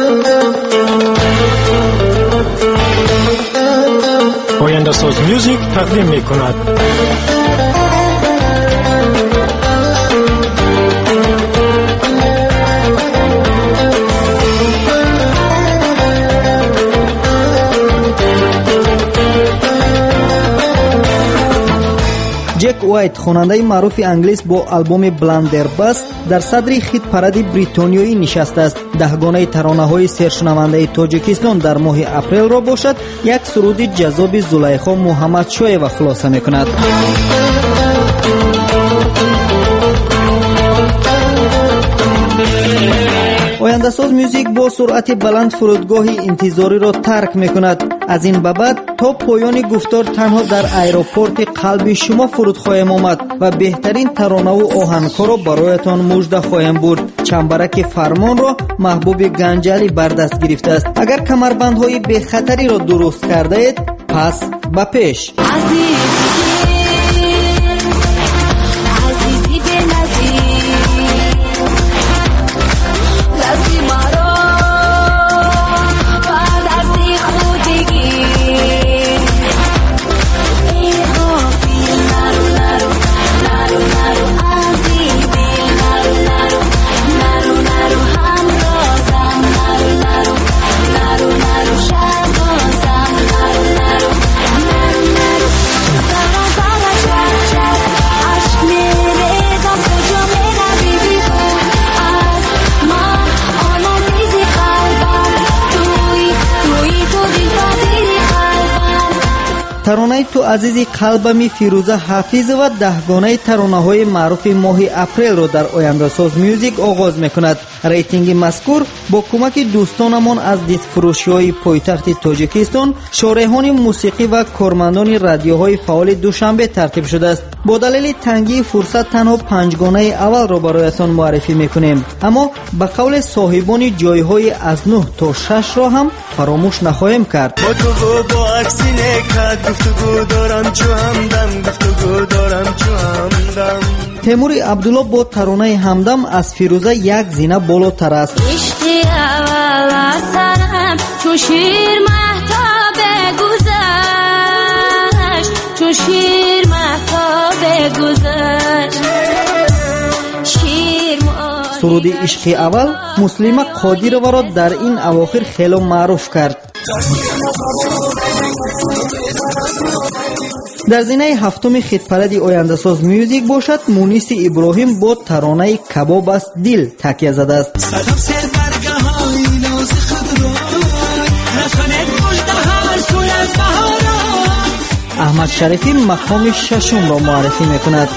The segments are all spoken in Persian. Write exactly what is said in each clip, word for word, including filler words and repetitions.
آینده ساز میوزیک تقدیم می کند. جک وایت خواننده معروف انگلیس با آلبوم بلندرباس در صدر خیت پرد بریتانیایی نشسته است. دهگانه ترانه‌های سرشنونده تاجیکستان در ماه اپریل را باشد یک سرود جذاب زلیخا محمدشایeva خلاصه می‌کند. آینده ساز میوزیک با سرعت بلند فرودگاه انتظاری را ترک می‌کند. از این به بعد تا پایان گفتار تنها در ایروپورت قلب شما فرود خواهیم آمد و بهترین ترانه و آهنگ‌ها را برایتان مژده خواهیم برد. چنبرک فرمان را محبوب گنجلی بر دست گرفته است. اگر کمربندهای بی خطری را درست کرده اید پس به پیش. ترانه تو عزیزی قلبمی فیروزه حافظ و دهگانه ترانه های معروف ماه اپریل را در آینده ساز میوزیک آغاز میکند. ریتینگ مذکور با کمک دوستانمان از دستفروشی های پایتخت تاجیکستان، شارحان موسیقی و کارمندان رادیوهای فعال دوشنبه ترتیب شده است. با دلیل تنگی فرصت تنها پنجگانه اول را برایتان معرفی میکنیم، اما به قول صاحبان جایهای از نه تا شش را هم فراموش نخواهیم کرد. با تو با عکسینه کد گفتگو دارم چو همدم گفتگو دارم چو همدم. تیمور عبدالله با ترانه همدم از فیروزه یک زینه بالاتر است. عشقی اول از سرم چون شیر مهتاب گذشت، چون شیر مهتاب گذشت. سرود عشقی اول مسلمه قادرова را در این اواخر خیلی معروف کرد. در زینه هفتم خیت پرد آینده ساز میوزیک باشد مونیس ابراهیم با ترانه کباب است دل تکیه زده است. احمد شریفی مقام ششم را معرفی میکند.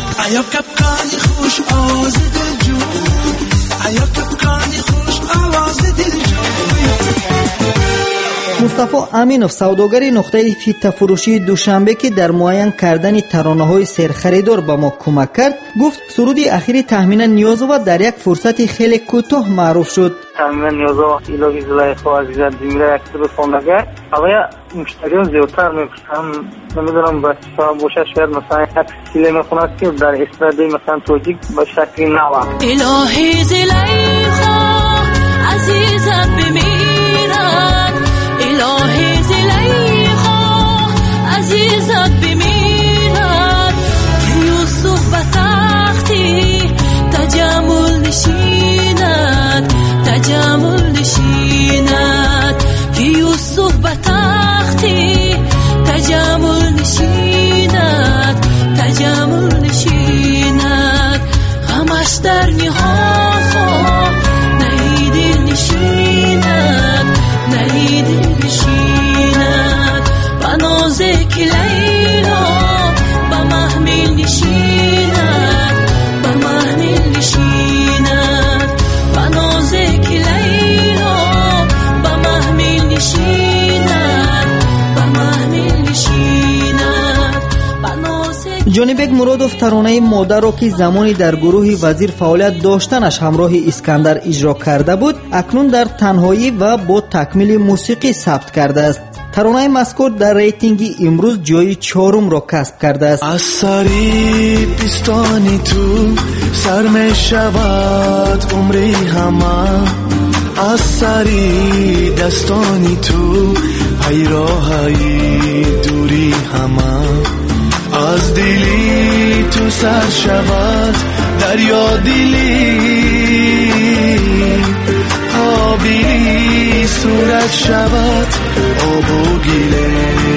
مصطفی امینوف سوداگری نقطه فیت فروشی دوشنبه که در معین کردن ترانه‌های سرخریدار به ما کمک کرد گفت سرود اخیری تحمینا نیازوا در یک فرصت خیلی کوتاه معروف شد. تحمینا نیازوا ایلاوی زلیخا عزیزم دیمیره اکتب خواندگه اویا مشتریان زیادتر میپرسن نمیدونم بس باشه شاید مثلا یک سیله میخوند که در استراده مثلا توجیک به شکلی نوا الهی زلیخا عزیزم بمیرد، الهی زلیخا عزیزت بمیرد که یوسف به تختی تجمل نشیند، تجمل نشیند که یوسف به تختی تجمل نشیند، تجمل نشیند. غمش در نهاد خواه نهی دل نشیند، نهی دل نشیند. بنازک لیلا به محمل نشیند، به محمل نشیند. بنازک لیلا به محمل نشیند، به محمل نشیند. جانبک مرادوف ترانه مادر را که زمانی در گروه وزیر فعالیت داشتنش همراه اسکندر اجرا کرده بود اکنون در تنهایی و با تکمیل موسیقی ثبت کرده است. ترانه مذکور در ریتینگ امروز جای چهارم را کسب کرده است. از سری پیستانی تو سر می شود عمری همه، از سری دستانی تو پیراهی دوری همه از دلی تو سر شود دریا دلی آبی صورت شود آب و گله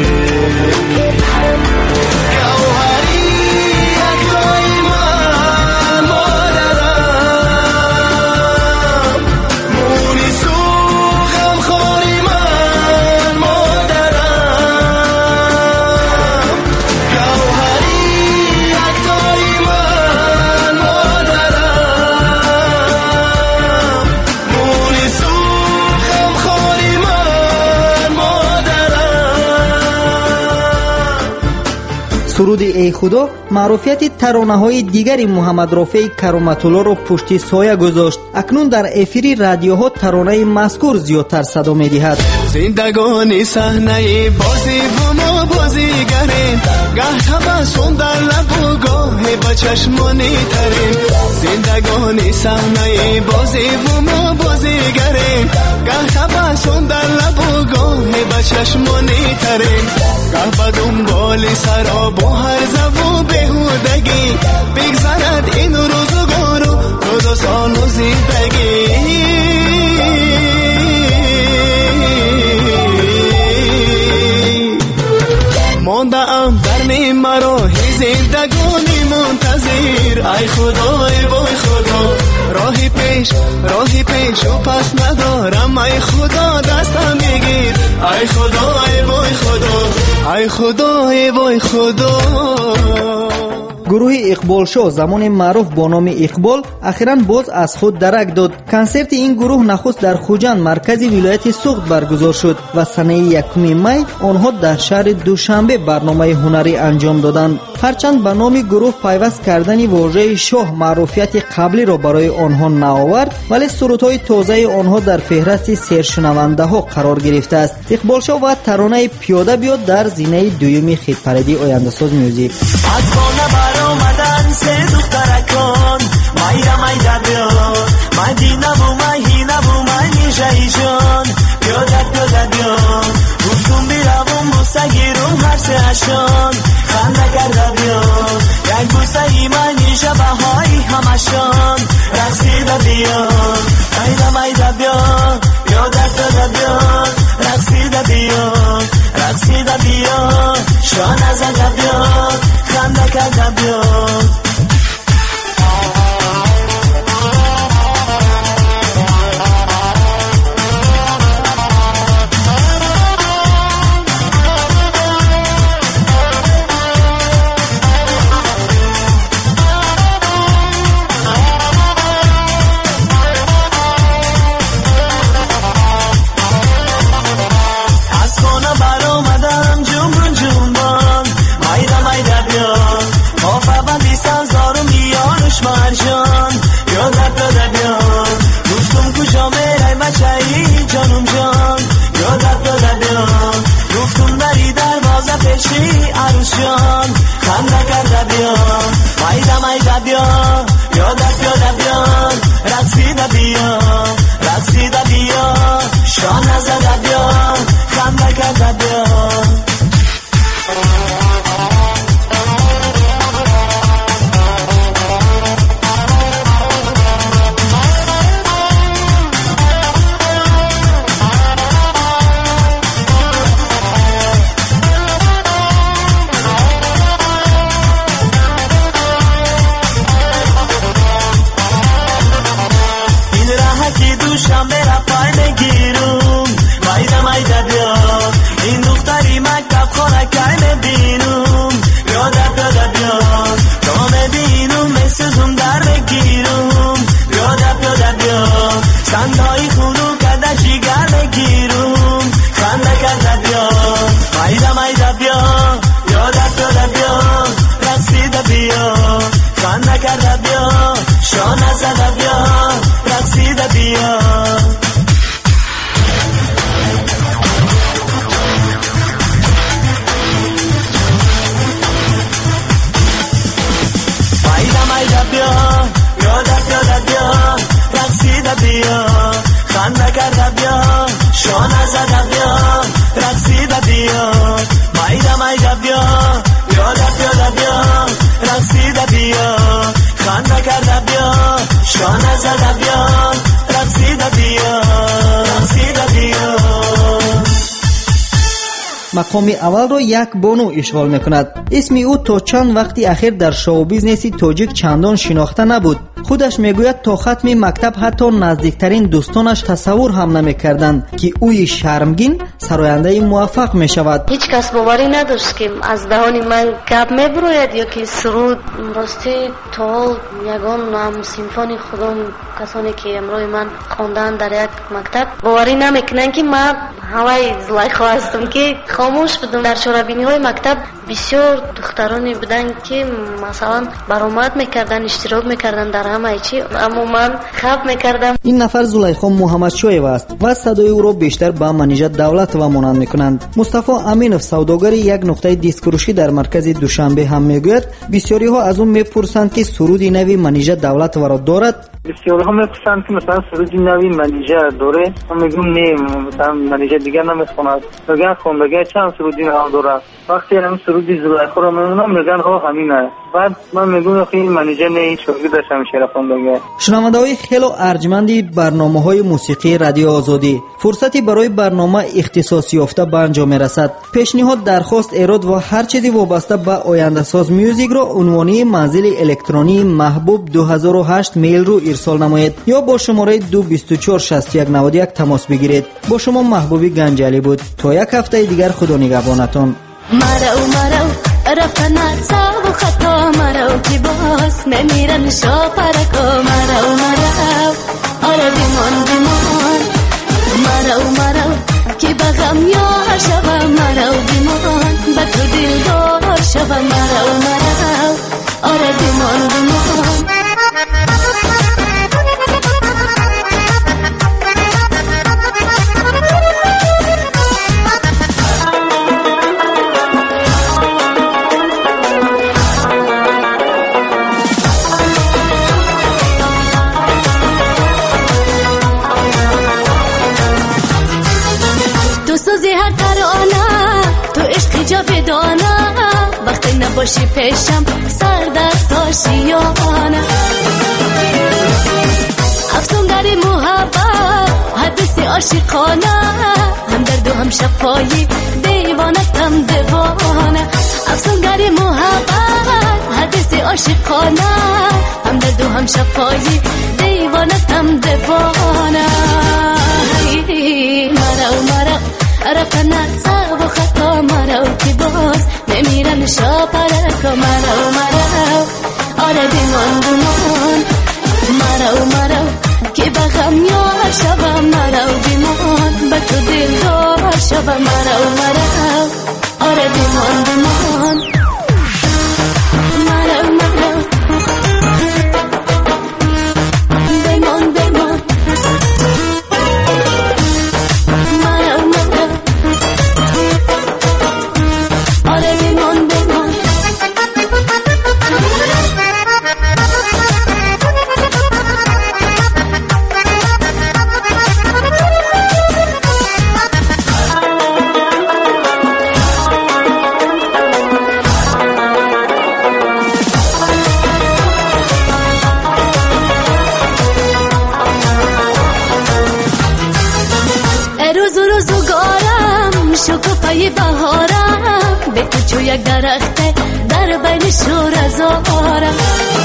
سرود ای خدا معروفیت ترانه‌های دیگری محمد رافع کرامت‌الله را پشت سایه گذاشت. اکنون در افیری رادیوها ترانه مذکور زیادتر صدا می‌دهد. زندگانی صحنه بازی و ما بازیگریم، گاه تبسم در لب و گاه با چشمانی تریم. زندگانی صحنه بازی و ما بازیگریم، گاه تبسم در لب و گاه با چشمانی تریم. گاه با دنبال سراب و هرزه و بهودگی، بگذرد این روزگار و روز و سال و زندگی. مانده ام در نیم مراهی زندگانی منتظر. ای خدا ای وای خدا راهی پیش راهی پیش و پس ندارم. ای خدا دستم میگیر. ای خدا ای وای خدا ای خدا ای وای خدا. گروه اقبال شو زمان معروف با نام اقبال اخیراً باز از خود درک داد. کنسرت این گروه نخست در خوجند مرکز ولایت سوخت برگزار شد و سنه یکم می آنها در شهر دوشنبه برنامه هنری انجام دادند. هرچند به نام گروه پیوست کردن واژه شاه معروفیت قبلی را برای آنها نآورد، ولی سرودهای تازه آنها در فهرست سرشنونده ها قرار گرفته است. اقبال شو و ترانه پیاده بیاد در زینه دویمی خیت‌پردی آینده ساز میوزیک. آمدن سه دخترکان مایده مایده بیا مدینه بو مهینه بو منیشه ایشان بیادت بیادت بیا گفتون بیروون بوسه گیرون هر سه اشان خنده کرده بیا یک بوسه ای منیشه بهایی همشان رقصیده بیا مایده مایده بیا بیادت بیادت بیا رقصیده بیا رقصیده بیا شانه زده بیا خنده کرده بیا. بیا شانه زده بیا رقصیده بیا مایده مایده بیا پیاده پیاده بیا رقصیده بیا خنده کرده بیا شانه زده بیا رقصیده بیا رقصیده بیا. مقام اول را یک بانو اشغال میکند. اسم او تا چند وقتی اخیر در شو بیزنس تاجیک چندان شناخته نبود. خودش میگوید تا ختم مکتب حتی نزدیکترین دوستانش تصور هم نمیکردند که اوی شرمگین سراینده موفق میشود. هیچ کس باوری نداشت که از دهان من گپ میبروید یا که سرود. راستی تا یگان هم سیمفونی خودم کسانی که امروز من خواندن در یک مکتب باوری نمیکنن که من هوای زلیخا هستم که خاموش بودم. در شورابینی های مکتب بسیار دخترانی بودن که مثلا برآمد میکردن اشتراک میکردن در همه چی، اما من خب میکردم. این نفر زلیخا محمدشویو است و صدای او را بیشتر با منیژه دولت و مانند میکنند. مصطفی امینов سوداگری یک نقطه دیسکروشی در مرکز دوشنبه هم میگوید بسیاری ها از اون میپرسند که سرودی نوی منیژه دولت ورا دارد. بسیاری ها میپرسند که مثلا سرودی نوی منیژه داره. من میگم نه، مثلا منیژه دیگه نمیخوند. میگن خوندگی چند سرودی نو داره. وقتی هم سرودی زلیخا رو میمونم میگن ها همینه. بعد من میگم که این منیژه نه، این شاگردش هم شعر خوندگی. شنونده‌های خیلی ارجمندی برنامه‌های موسیقی رادیو آزادی، فرصتی برای برنامه اختصاصی یافته به انجام میرسد. پیشنهاد، درخواست، ایراد و هر چیزی وابسته به آینده ساز میوزیک را عنوانی منزل الکترونی محبوب دو هزار و هشت میل رو ارسال نمایید یا با شماره دو بیست و چهار شصت و یک نود و یک تماس بگیرید. با شما محبوبی گنجالی بود. تا یک هفته دیگر خدا نگهبانتان. مرو مرو رفتن صاحب خطا مرو که باز نمیرن شاپرکو مرو مرو آره بیمان بیمان مرو مرو که بغم یار شوم مرو بیمان به تو دل دار شوم مرو مرو آره بیمان بیمان. جاودانه وقتی نباشی پیشم سر دست آشیانه افسونگری محبت حدیث عاشقانه هم درد و هم شفایی دیوانتم دیوانه افسونگری محبت حدیث عاشقانه هم درد و هم شفایی دیوانتم دیوانه مرو مرو رفتن صعب و خطا مرو که باز نمیرن شاپرکا مرو مرو آره بیمان بیمان مرو مرو که بغم یار شوم مرو بیمان به تو دل دار شوم مرو مرو آره بیمان بیمان مرو مرو بیمان بیمان شکوفای بهارم به تو چو یک درخته در بین شور زارم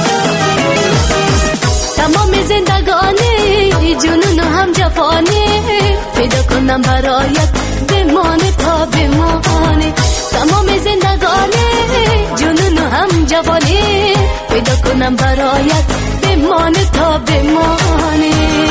تمام زندگانی جنون و هم جفانی پیدا کنم برایت بمانه تا بمانه تمام زندگانی جنون و هم جوانی پیدا کنم برایت بمانه تا بمانه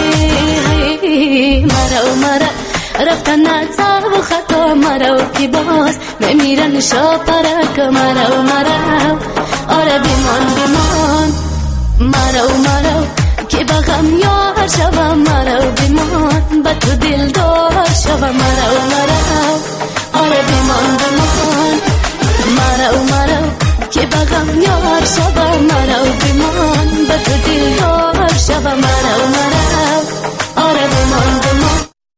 مرو مرو رفتن صعب و خطا مرو که باز نمیرن شاپرک مرو مرو آره بیمان بیمان مرو مرو که بغم یار شوم مرو بیمان به تو دل دار شوم مرو مرو آره بیمان بیمان مرو مرو که بغم یار شوم مرو بیمان به تو دل دار شوم مرو مرو